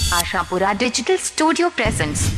Ashapura digital studio presents.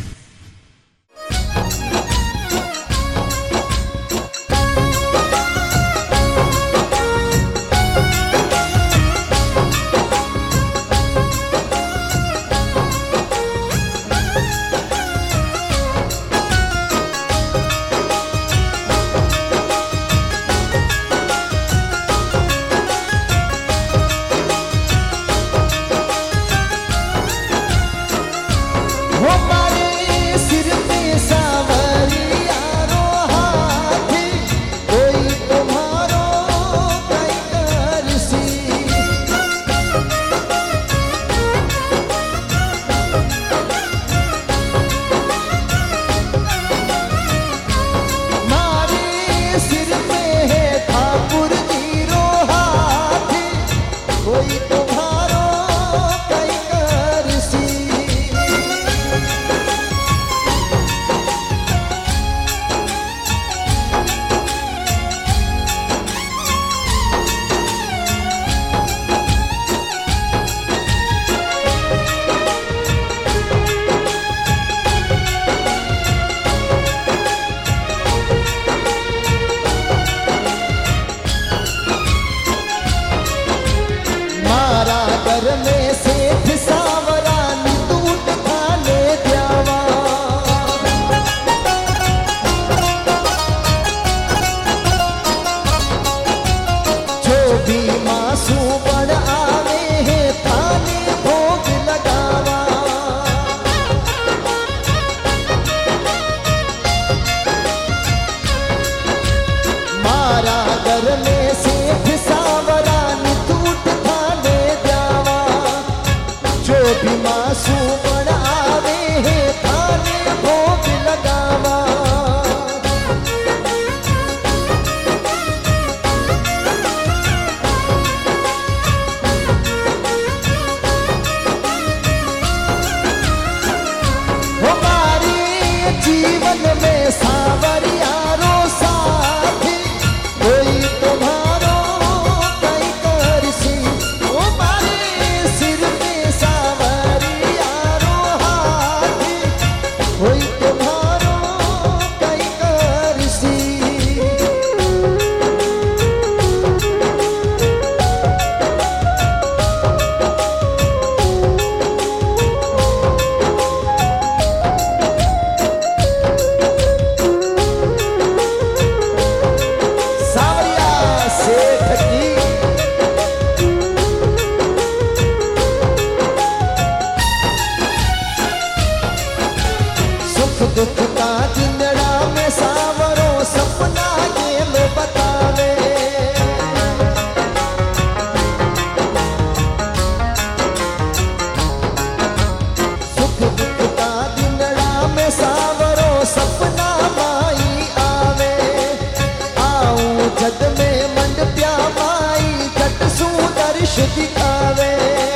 में सेठ सावरा दूध खाने द्यावा, जो भी मासू बड़ आवे है थाने भोग लगावा। मारा घर में सेठ सावरा दूध खाने द्यावा, जो भी मासू बड़ आवे है थाने भोग लगावा। हमारे जीवन में सावरियारो साथी कोई तुम्हारो कई करसी। हमारे सिर में सावरियारो हाथी कोई तुम्हारो कई करसी। सावरिया सेठ की सुख दुख का जिंदड़ा में सावरो सपना गेल बतावे। सुख दुख का जिंदड़ा में सावरो सपना माई आवे। आऊं जद में मंड प्या माई जट सू दर्श दिखावे।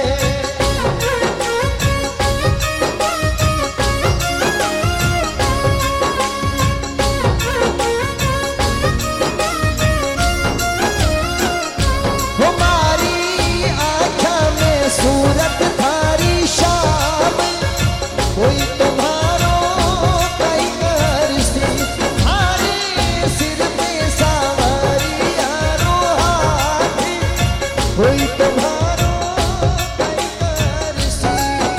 हमारी आँखा में सूरत थारी शाम कोई तुम्हारो कई करसी। हमारे सिर में सावरियारो हाथी कोई तुम्हारो कई करसी।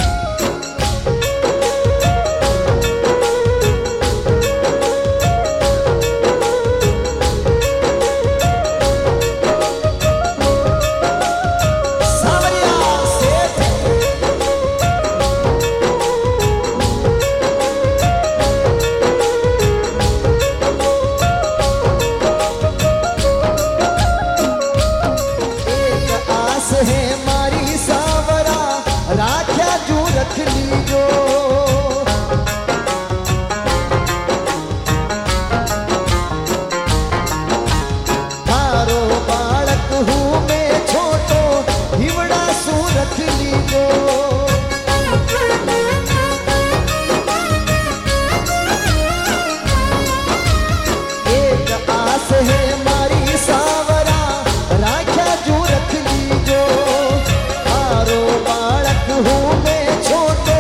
सावरिया सेठ एक आस है मारी सावरा राख्या जू रख लीजो। थारो बालक हूँ मैं छोटो हिवड़ा सू रख लीजो। एक आस है मारी सावरा राख्या जू रख लीजो। थारो बालक हूँ मैं छोटो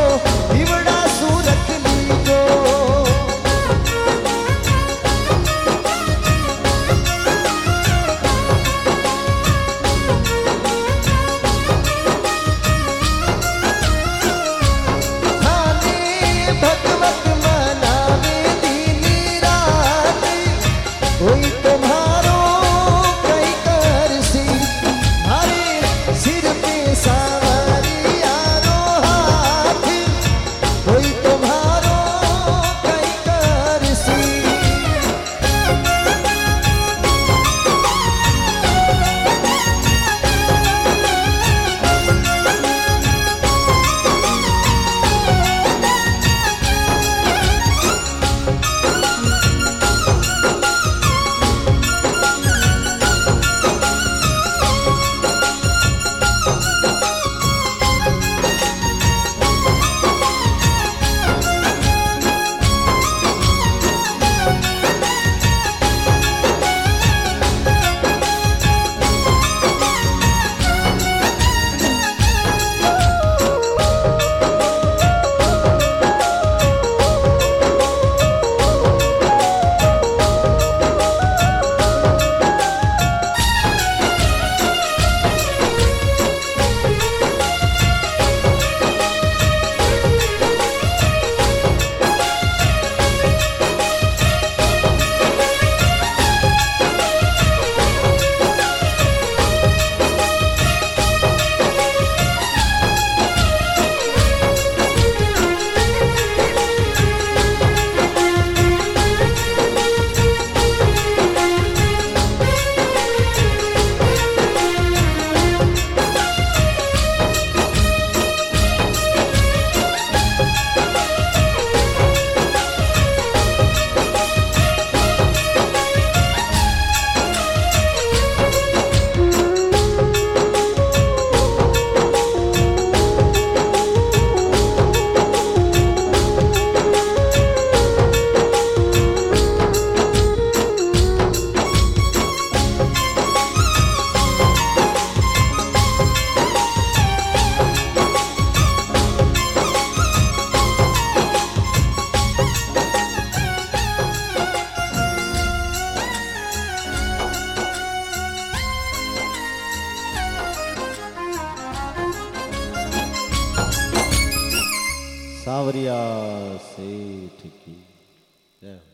सांवरिया सेठ की जय।